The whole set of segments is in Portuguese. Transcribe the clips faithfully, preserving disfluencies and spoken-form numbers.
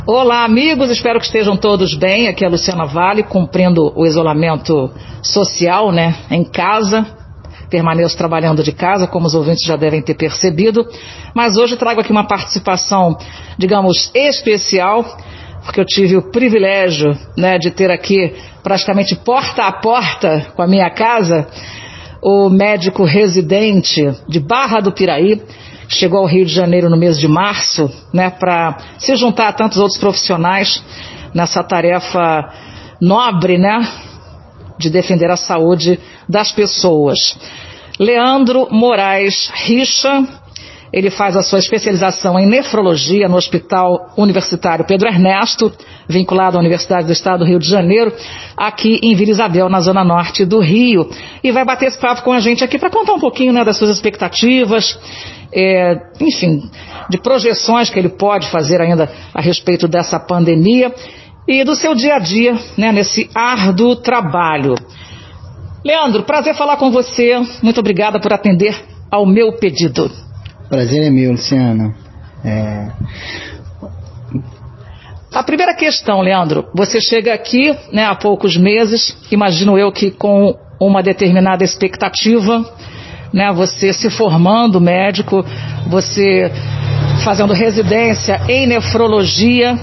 Olá, amigos, espero que estejam todos bem. Aqui é a Luciana Vale, cumprindo o isolamento social, né, em casa. Permaneço trabalhando de casa, como os ouvintes já devem ter percebido. Mas hoje trago aqui uma participação, digamos, especial, porque eu tive o privilégio, né, de ter aqui praticamente porta a porta com a minha casa o médico residente de Barra do Piraí. Chegou ao Rio de Janeiro no mês de março, né, para se juntar a tantos outros profissionais nessa tarefa nobre, né, de defender a saúde das pessoas. Leandro Moraes Richa, ele faz a sua especialização em nefrologia no Hospital Universitário Pedro Ernesto, vinculado à Universidade do Estado do Rio de Janeiro, aqui em Vila Isabel, na zona norte do Rio, e vai bater esse papo com a gente aqui para contar um pouquinho, né, das suas expectativas, é, enfim, de projeções que ele pode fazer ainda a respeito dessa pandemia e do seu dia a dia, né, nesse árduo trabalho. Leandro, prazer falar com você, muito obrigada por atender ao meu pedido. Prazer é meu, Luciano. É... A primeira questão, Leandro, você chega aqui, né, há poucos meses, imagino eu que com uma determinada expectativa, né, você se formando médico, você fazendo residência em nefrologia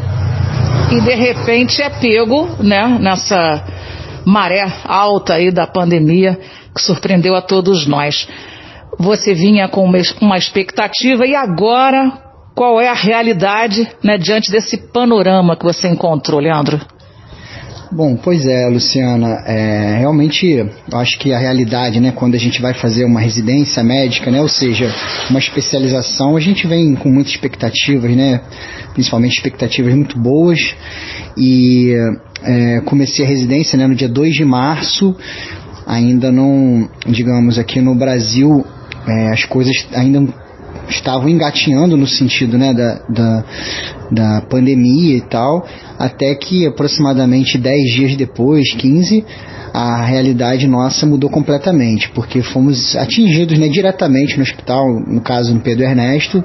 e de repente é pego, né, nessa maré alta aí da pandemia que surpreendeu a todos nós. Você vinha com uma expectativa e agora qual é a realidade, né, diante desse panorama que você encontrou, Leandro? Bom, pois é, Luciana, é, realmente eu acho que a realidade, né, quando a gente vai fazer uma residência médica, né, ou seja, uma especialização, a gente vem com muitas expectativas, né, principalmente expectativas muito boas, e é, comecei a residência, né, no dia dois de março, ainda não, digamos, aqui no Brasil, é, as coisas ainda estavam engatinhando no sentido, né, da, da, da pandemia e tal, até que aproximadamente dez dias depois, quinze, a realidade nossa mudou completamente, porque fomos atingidos, né, diretamente no hospital, no caso no Pedro Ernesto,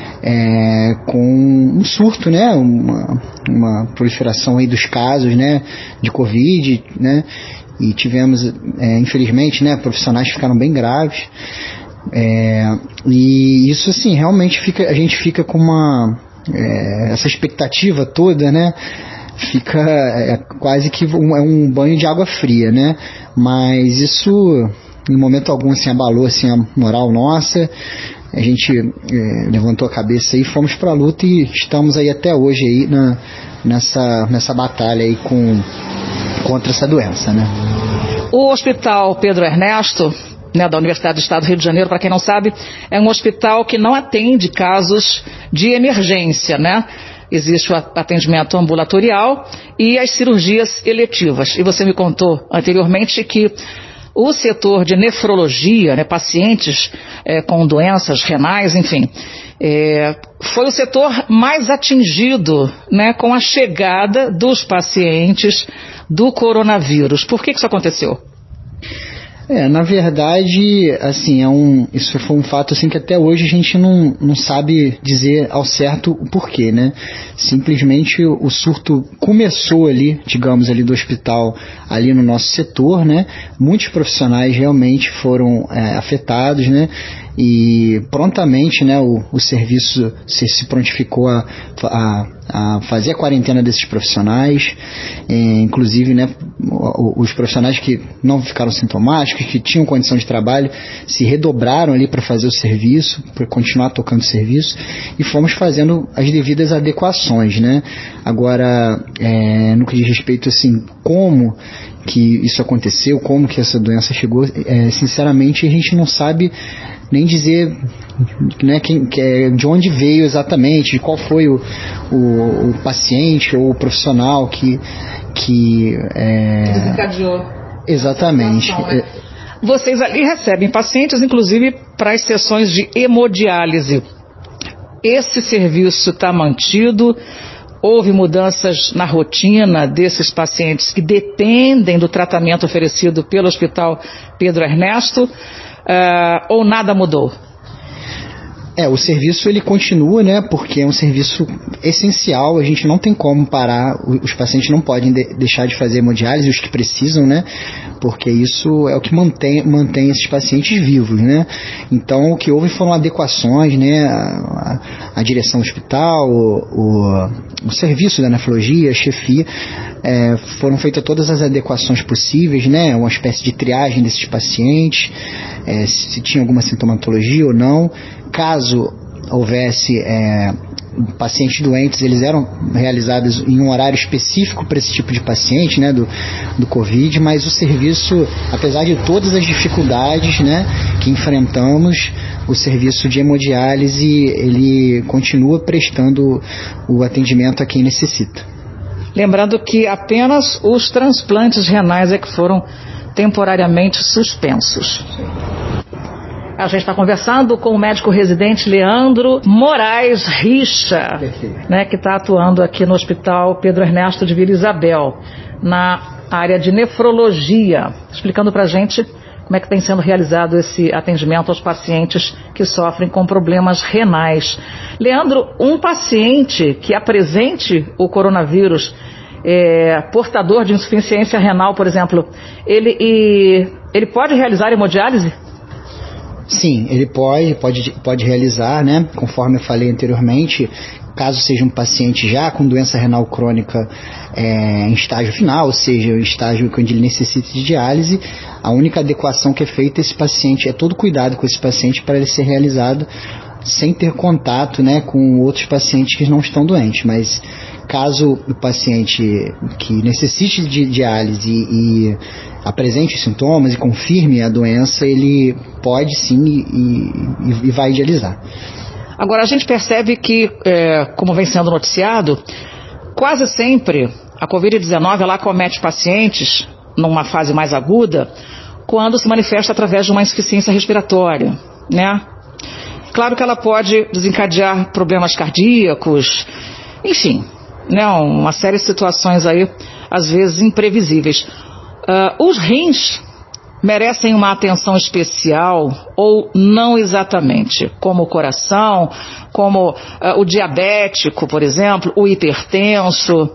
é, com um surto, né, uma, uma proliferação aí dos casos, né, de Covid, né, e tivemos, é, infelizmente, né, profissionais que ficaram bem graves. É, e isso, assim, realmente fica, a gente fica com uma é, essa expectativa toda, né, fica é, quase que um, é um banho de água fria, né, mas isso em momento algum, assim, abalou, assim, a moral nossa. A gente é, levantou a cabeça e fomos para a luta e estamos aí até hoje aí na, nessa, nessa batalha aí com, contra essa doença, né. O Hospital Pedro Ernesto, né, da Universidade do Estado do Rio de Janeiro, para quem não sabe, é um hospital que não atende casos de emergência, né? Existe o atendimento ambulatorial e as cirurgias eletivas. E você me contou anteriormente que o setor de nefrologia, né, pacientes é, com doenças renais, enfim, é, foi o setor mais atingido, né, com a chegada dos pacientes do coronavírus. Por que que isso aconteceu? É, na verdade, assim, é um, isso foi um fato assim que até hoje a gente não, não sabe dizer ao certo o porquê, né? Simplesmente o surto começou ali, digamos, ali do hospital, ali no nosso setor, né? Muitos profissionais realmente foram é, afetados, né? E prontamente, né, o, o serviço se, se prontificou a, a, a fazer a quarentena desses profissionais, é, inclusive, né, os profissionais que não ficaram sintomáticos, que tinham condição de trabalho, se redobraram ali para fazer o serviço, para continuar tocando o serviço, e fomos fazendo as devidas adequações, né? Agora, é, no que diz respeito, assim, como que isso aconteceu, como que essa doença chegou, é, sinceramente a gente não sabe nem dizer, né, quem, que, de onde veio exatamente, qual foi o, o, o paciente ou o profissional que, que é... desencadeou. Exatamente. Situação, né? Vocês ali recebem pacientes, inclusive, para as sessões de hemodiálise. Esse serviço está mantido? Houve mudanças na rotina desses pacientes que dependem do tratamento oferecido pelo Hospital Pedro Ernesto? Uh, ou nada mudou? É, o serviço ele continua, né, porque é um serviço essencial, a gente não tem como parar, os pacientes não podem de, deixar de fazer hemodiálise, os que precisam, né, porque isso é o que mantém, mantém esses pacientes vivos, né. Então o que houve foram adequações, né, a, a direção do hospital, o, o, o serviço da nefrologia, a chefia, é, foram feitas todas as adequações possíveis, né, uma espécie de triagem desses pacientes, é, se tinha alguma sintomatologia ou não. Caso houvesse é, pacientes doentes, eles eram realizados em um horário específico para esse tipo de paciente, né, do, do Covid, mas o serviço, apesar de todas as dificuldades, né, que enfrentamos, o serviço de hemodiálise, ele continua prestando o atendimento a quem necessita. Lembrando que apenas os transplantes renais é que foram temporariamente suspensos. A gente está conversando com o médico residente Leandro Moraes Richa, né, que está atuando aqui no Hospital Pedro Ernesto de Vila Isabel, na área de nefrologia, explicando para a gente como é que tem sendo realizado esse atendimento aos pacientes que sofrem com problemas renais. Leandro, um paciente que apresente o coronavírus, é, portador de insuficiência renal, por exemplo, ele, e, ele pode realizar hemodiálise? Sim, ele pode, pode, pode realizar, né? Conforme eu falei anteriormente, caso seja um paciente já com doença renal crônica é, em estágio final, ou seja, em estágio onde ele necessita de diálise, a única adequação que é feita esse paciente, é todo cuidado com esse paciente para ele ser realizado sem ter contato, né, com outros pacientes que não estão doentes. Mas caso o paciente que necessite de diálise e apresente os sintomas e confirme a doença, ele pode sim e, e, e vai dialisar. Agora, a gente percebe que, é, como vem sendo noticiado, quase sempre a covid dezenove ela acomete pacientes numa fase mais aguda quando se manifesta através de uma insuficiência respiratória, né? Claro que ela pode desencadear problemas cardíacos, enfim, né, uma série de situações aí, às vezes imprevisíveis. Uh, os rins merecem uma atenção especial ou não exatamente, como o coração, como uh, o diabético, por exemplo, o hipertenso?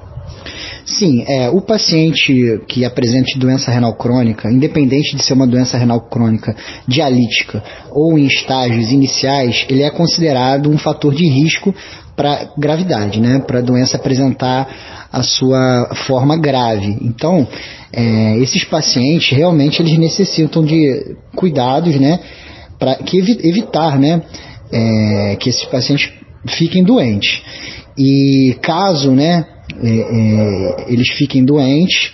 Sim, é, o paciente que apresente doença renal crônica, independente de ser uma doença renal crônica dialítica ou em estágios iniciais, ele é considerado um fator de risco para gravidade, né, para a doença apresentar a sua forma grave. Então, é, esses pacientes realmente eles necessitam de cuidados, né, para que evi- evitar, né, é, que esses pacientes fiquem doentes. E caso, né, é, é, eles fiquem doentes,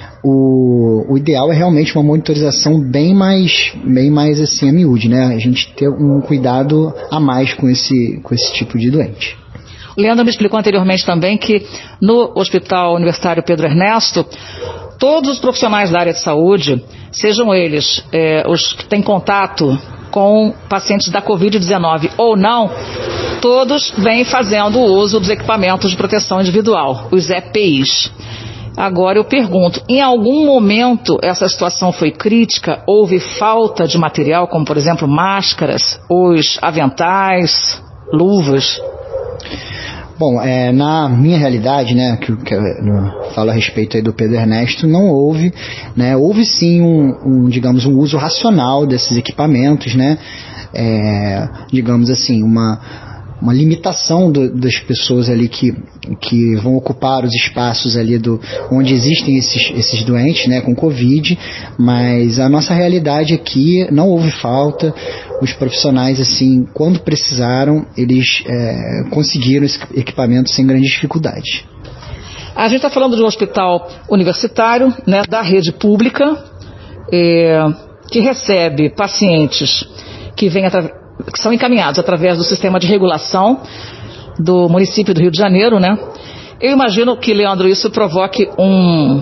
o, o ideal é realmente uma monitorização bem mais, bem mais assim a miúde, né, a gente ter um cuidado a mais com esse, com esse tipo de doente. O Leandro me explicou anteriormente também que no Hospital Universitário Pedro Ernesto, todos os profissionais da área de saúde, sejam eles é, os que têm contato com pacientes da covid dezenove ou não, todos vêm fazendo o uso dos equipamentos de proteção individual, os E P Is. Agora eu pergunto, em algum momento essa situação foi crítica? Houve falta de material, como por exemplo máscaras, os aventais, luvas? Bom, é, na minha realidade, né, que, que eu falo a respeito aí do Pedro Ernesto, não houve, né, houve sim um, um, digamos, um uso racional desses equipamentos, né, é, digamos assim, uma, uma limitação do, das pessoas ali que, que vão ocupar os espaços ali do, onde existem esses, esses doentes, né, com Covid, mas a nossa realidade aqui não houve falta. Os profissionais, assim, quando precisaram, eles é, conseguiram esse equipamento sem grande dificuldade. A gente está falando de um hospital universitário, né, da rede pública, é, que recebe pacientes que, vem atra- que são encaminhados através do sistema de regulação do município do Rio de Janeiro, né? Eu imagino que, Leandro, isso provoque um...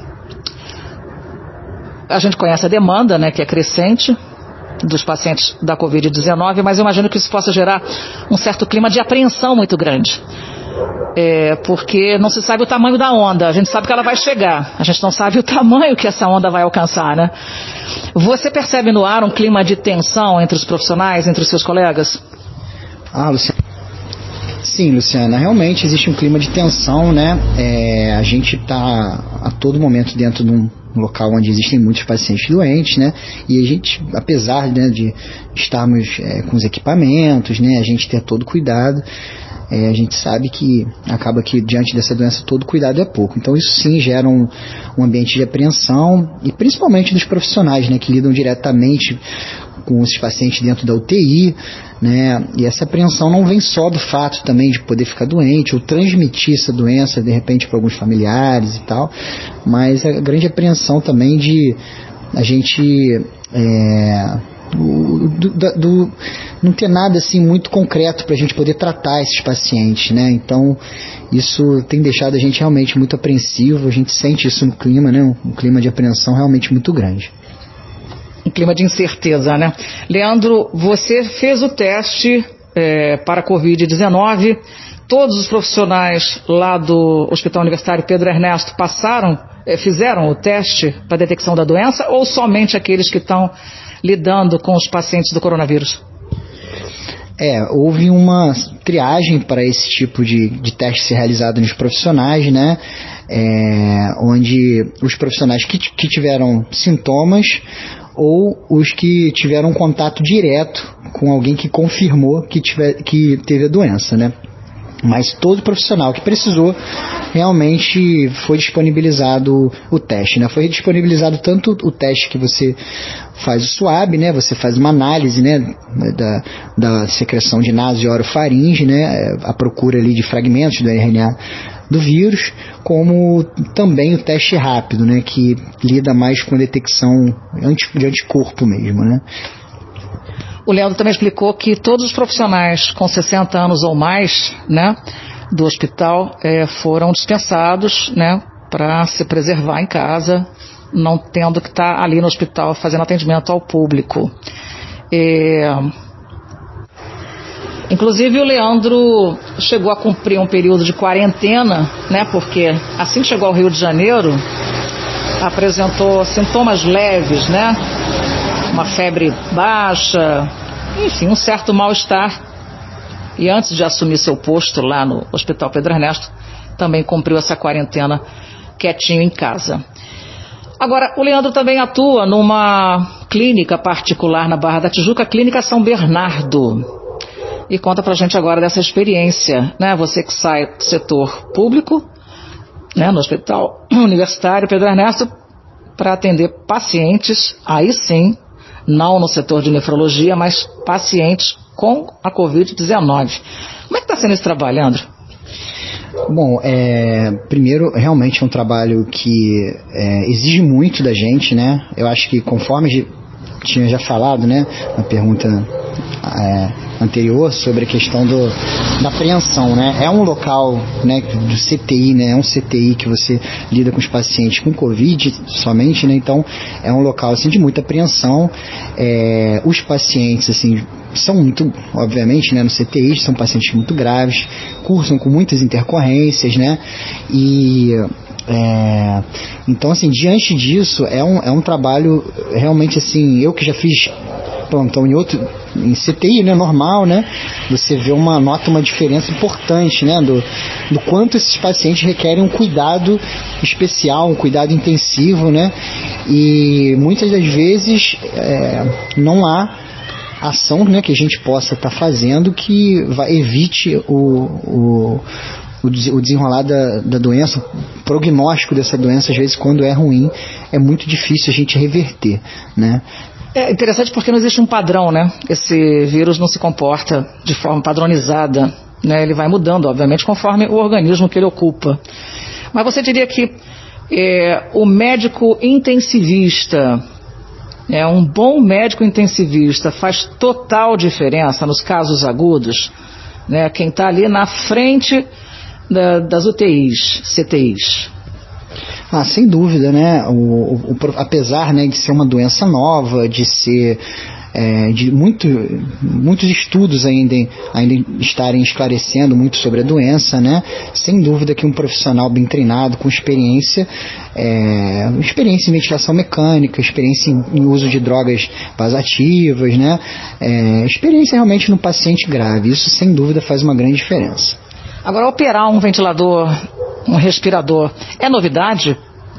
A gente conhece a demanda, né, que é crescente dos pacientes da covid dezenove, mas eu imagino que isso possa gerar um certo clima de apreensão muito grande. É, porque não se sabe o tamanho da onda, a gente sabe que ela vai chegar, a gente não sabe o tamanho que essa onda vai alcançar, né? Você percebe no ar um clima de tensão entre os profissionais, entre os seus colegas? Ah, Luciana. Sim, Luciana, realmente existe um clima de tensão, né? É, a gente está a todo momento dentro de um local onde existem muitos pacientes doentes, né? E a gente, apesar, né, de estarmos é, com os equipamentos, né, a gente ter todo cuidado, é, a gente sabe que acaba que diante dessa doença todo cuidado é pouco. Então isso sim gera um, um ambiente de apreensão, e principalmente dos profissionais, né, que lidam diretamente com os pacientes dentro da U T I, né? E essa apreensão não vem só do fato também de poder ficar doente ou transmitir essa doença de repente para alguns familiares e tal, mas a grande apreensão também de a gente é, do, do, do, não ter nada assim muito concreto para a gente poder tratar esses pacientes, né? Então isso tem deixado a gente realmente muito apreensivo, a gente sente isso no clima, né? Um, um clima de apreensão realmente muito grande. Um clima de incerteza, né? Leandro, você fez o teste é, para a covid dezenove, todos os profissionais lá do Hospital Universitário Pedro Ernesto passaram, é, fizeram o teste para detecção da doença, ou somente aqueles que estão lidando com os pacientes do coronavírus? É, houve uma triagem para esse tipo de, de teste ser realizado nos profissionais, né? É, onde os profissionais que, que tiveram sintomas ou os que tiveram contato direto com alguém que confirmou que, tiver, que teve a doença, né? Mas todo profissional que precisou, realmente foi disponibilizado o teste, né? Foi disponibilizado tanto o teste que você faz o swab, né? Você faz uma análise, né? Da, da secreção de naso e orofaringe, né? A procura ali de fragmentos do R N A do vírus, como também o teste rápido, né? Que lida mais com a detecção de anticorpo mesmo, né? O Leandro também explicou que todos os profissionais com sessenta anos ou mais, né, do hospital é, foram dispensados, né, para se preservar em casa, não tendo que estar ali no hospital fazendo atendimento ao público. É... Inclusive o Leandro chegou a cumprir um período de quarentena, né, porque assim que chegou ao Rio de Janeiro, apresentou sintomas leves, né, uma febre baixa, enfim, um certo mal-estar. E antes de assumir seu posto lá no Hospital Pedro Ernesto, também cumpriu essa quarentena quietinho em casa. Agora, o Leandro também atua numa clínica particular na Barra da Tijuca, a Clínica São Bernardo. E conta pra gente agora dessa experiência, né? Você que sai do setor público, né, no Hospital Universitário Pedro Ernesto, para atender pacientes, aí sim, não no setor de nefrologia, mas pacientes com a covid dezenove. Como é que está sendo esse trabalho, Leandro? Bom, é, primeiro, realmente é um trabalho que é, exige muito da gente, né? Eu acho que conforme tinha já falado, né, na pergunta é, anterior sobre a questão do, da apreensão, né? É um local, né, do C T I, né? É um C T I que você lida com os pacientes com Covid somente, né? Então é um local assim de muita apreensão. É, os pacientes assim são muito, obviamente, né, no C T I são pacientes muito graves, cursam com muitas intercorrências, né? E É, então assim, diante disso é um, é um trabalho realmente assim, eu que já fiz plantão em outro, em C T I, né, normal, né, você vê uma, nota uma diferença importante, né, do, do quanto esses pacientes requerem um cuidado especial, um cuidado intensivo, né, e muitas das vezes é, não há ação, né, que a gente possa estar tá fazendo que vai, evite o, o o desenrolar da, da doença, o prognóstico dessa doença, às vezes, quando é ruim, é muito difícil a gente reverter, né? É interessante porque não existe um padrão, né? Esse vírus não se comporta de forma padronizada, né? Ele vai mudando, obviamente, conforme o organismo que ele ocupa. Mas você diria que é, o médico intensivista, é, um bom médico intensivista faz total diferença nos casos agudos, né? Quem está ali na frente Da, das U T Is, C T Is. Ah, sem dúvida, né? O, o, o, apesar, né, de ser uma doença nova, de ser é, de muito, muitos estudos ainda, ainda estarem esclarecendo muito sobre a doença, né? Sem dúvida que um profissional bem treinado, com experiência, é, experiência em ventilação mecânica, experiência em, em uso de drogas vasativas, né? É, experiência realmente no paciente grave, isso sem dúvida faz uma grande diferença. Agora, operar um ventilador, um respirador, é novidade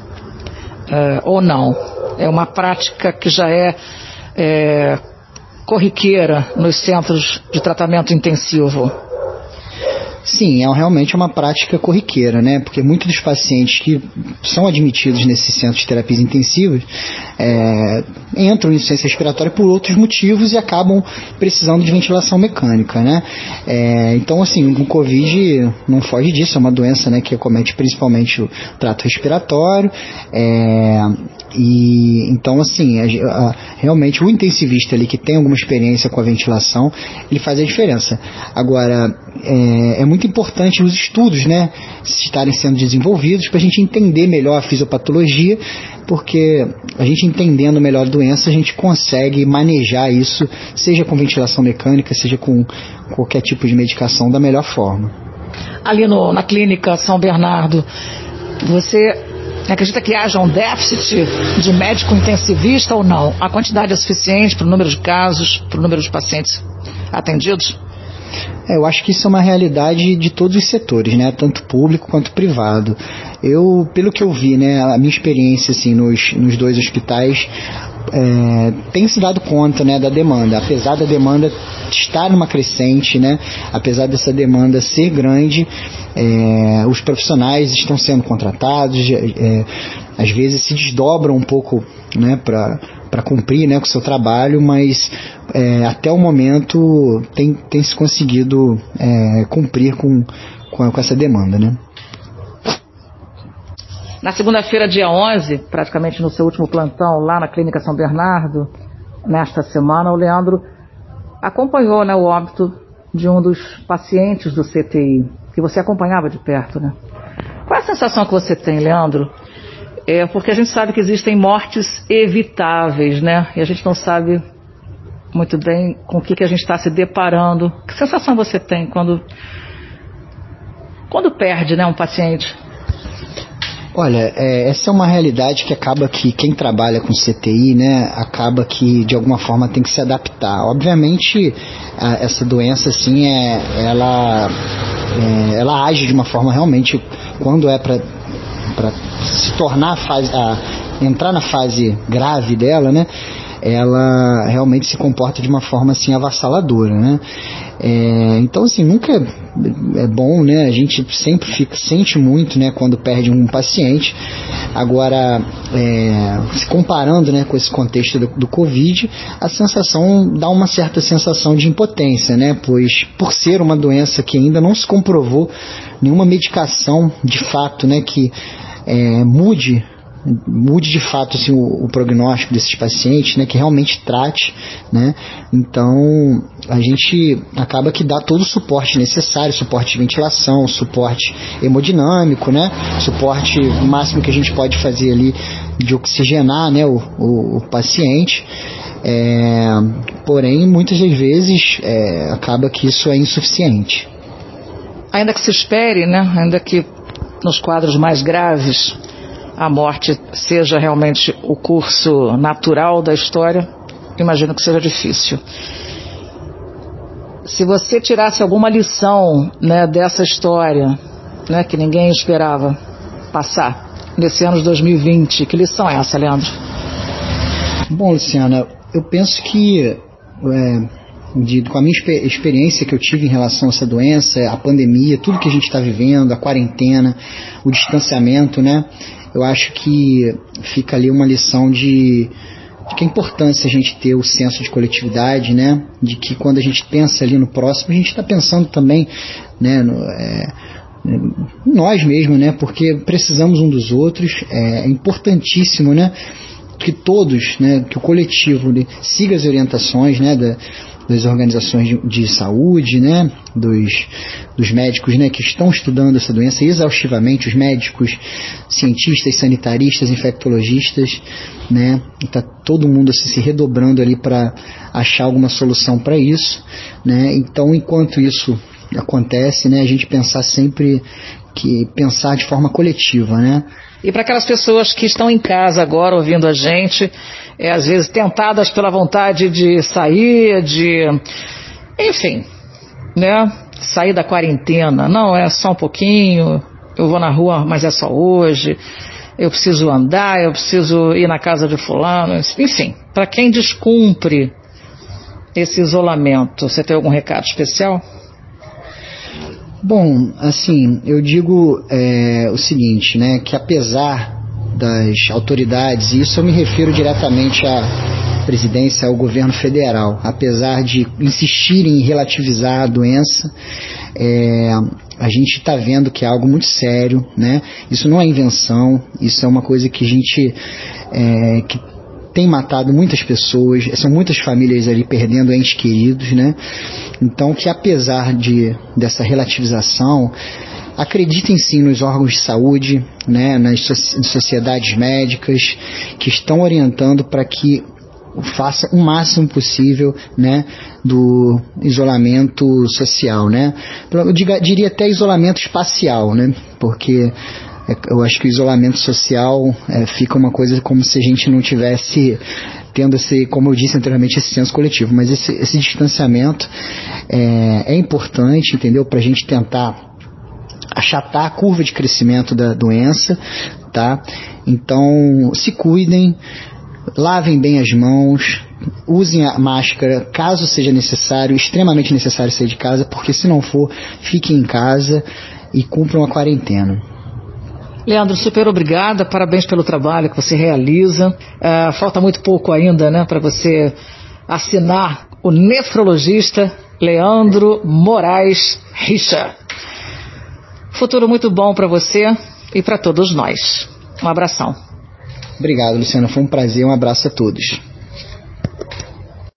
é, ou não? É uma prática que já é, é corriqueira nos centros de tratamento intensivo? Sim, é realmente uma prática corriqueira, né? Porque muitos dos pacientes que são admitidos nesses centros de terapias intensivas é, entram em insuficiência respiratória por outros motivos e acabam precisando de ventilação mecânica, né? É, então, assim, o Covid não foge disso, é uma doença, né, que acomete principalmente o trato respiratório, é, e então, assim, a, a, realmente o intensivista ali que tem alguma experiência com a ventilação, ele faz a diferença. Agora, é, é muito importante os estudos, né, estarem sendo desenvolvidos para a gente entender melhor a fisiopatologia, porque a gente entendendo melhor a doença, a gente consegue manejar isso, seja com ventilação mecânica, seja com qualquer tipo de medicação, da melhor forma. Ali no, na clínica São Bernardo, você acredita que haja um déficit de médico intensivista ou não? A quantidade é suficiente para o número de casos, para o número de pacientes atendidos? É, eu acho que isso é uma realidade de todos os setores, né? Tanto público quanto privado. Eu, pelo que eu vi, né, a minha experiência assim, nos, nos dois hospitais, é, tem se dado conta, né, da demanda. Apesar da demanda estar numa crescente, né, apesar dessa demanda ser grande, é, os profissionais estão sendo contratados, é, às vezes se desdobram um pouco, né, para para cumprir, né, com o seu trabalho, mas é, até o momento tem, tem se conseguido é, cumprir com, com, com essa demanda, né? Na segunda-feira, dia onze, praticamente no seu último plantão lá na Clínica São Bernardo, nesta semana, o Leandro acompanhou, né, o óbito de um dos pacientes do C T I, que você acompanhava de perto, né? Qual é a sensação que você tem, Leandro? É porque a gente sabe que existem mortes evitáveis, né? E a gente não sabe muito bem com o que, que a gente está se deparando. Que sensação você tem quando, quando perde, né, um paciente? Olha, é, essa é uma realidade que acaba que quem trabalha com C T I, né, acaba que de alguma forma tem que se adaptar. Obviamente, a, essa doença, assim, é, ela, é, ela age de uma forma realmente, quando é para para se tornar a fase, a, entrar na fase grave dela, né, ela realmente se comporta de uma forma assim avassaladora, né? É, então, assim, nunca é, é bom, né? A gente sempre fica, sente muito, né, quando perde um paciente. Agora, é, se comparando, né, com esse contexto do, do Covid, a sensação dá uma certa sensação de impotência, né? Pois por ser uma doença que ainda não se comprovou nenhuma medicação de fato, né, que é, mude mude de fato assim, o, o prognóstico desses pacientes, né, que realmente trate, né? Então a gente acaba que dá todo o suporte necessário, suporte de ventilação, suporte hemodinâmico, né, suporte máximo que a gente pode fazer ali de oxigenar, né, o, o, o paciente, é, porém muitas das vezes é, acaba que isso é insuficiente. Ainda que se espere, né, ainda que nos quadros mais graves a morte seja realmente o curso natural da história, imagino que seja difícil. Se você tirasse alguma lição, né, dessa história, né, que ninguém esperava passar nesse ano de dois mil e vinte, que lição é essa, Leandro? Bom, Luciana, eu penso que é, de, com a minha experiência que eu tive em relação a essa doença, a pandemia, tudo que a gente está vivendo, a quarentena, o distanciamento, né, eu acho que fica ali uma lição de, de que é importância a gente ter o senso de coletividade, né? De que quando a gente pensa ali no próximo, a gente está pensando também, né, no, é, nós mesmos, né? Porque precisamos um dos outros, é, é importantíssimo, né, que todos, né, que o coletivo, né, siga as orientações, né, da, das organizações de, de saúde, né, dos, dos médicos, né, que estão estudando essa doença exaustivamente, os médicos, cientistas, sanitaristas, infectologistas, né, está todo mundo assim, se redobrando ali para achar alguma solução para isso, né. Então, enquanto isso acontece, né, a gente pensar sempre que pensar de forma coletiva, né. E para aquelas pessoas que estão em casa agora ouvindo a gente, é, às vezes tentadas pela vontade de sair, de, enfim, né, sair da quarentena. Não, é só um pouquinho, eu vou na rua, mas é só hoje, eu preciso andar, eu preciso ir na casa de fulano, enfim, para quem descumpre esse isolamento, você tem algum recado especial? Bom, assim, eu digo é, o seguinte, né, que apesar das autoridades, e isso eu me refiro diretamente à presidência, ao governo federal, apesar de insistirem em relativizar a doença, é, a gente está vendo que é algo muito sério, né, isso não é invenção, isso é uma coisa que a gente é, que tem matado muitas pessoas, são muitas famílias ali perdendo entes queridos, né? Então, que apesar de, dessa relativização, acreditem sim nos órgãos de saúde, né? Nas sociedades médicas que estão orientando para que faça o máximo possível, né, do isolamento social, né? Eu diria até isolamento espacial, né? Porque eu acho que o isolamento social é, fica uma coisa como se a gente não tivesse tendo esse, como eu disse anteriormente, esse senso coletivo, mas esse, esse distanciamento é, é importante, entendeu? Para a gente tentar achatar a curva de crescimento da doença, tá? Então, se cuidem, lavem bem as mãos, usem a máscara caso seja necessário, extremamente necessário sair de casa, porque se não for, fiquem em casa e cumpram a quarentena. Leandro, super obrigada, parabéns pelo trabalho que você realiza. Uh, falta muito pouco ainda, né, para você assinar o nefrologista Leandro Moraes Richa. Futuro muito bom para você e para todos nós. Um abração. Obrigado, Luciana, foi um prazer, um abraço a todos.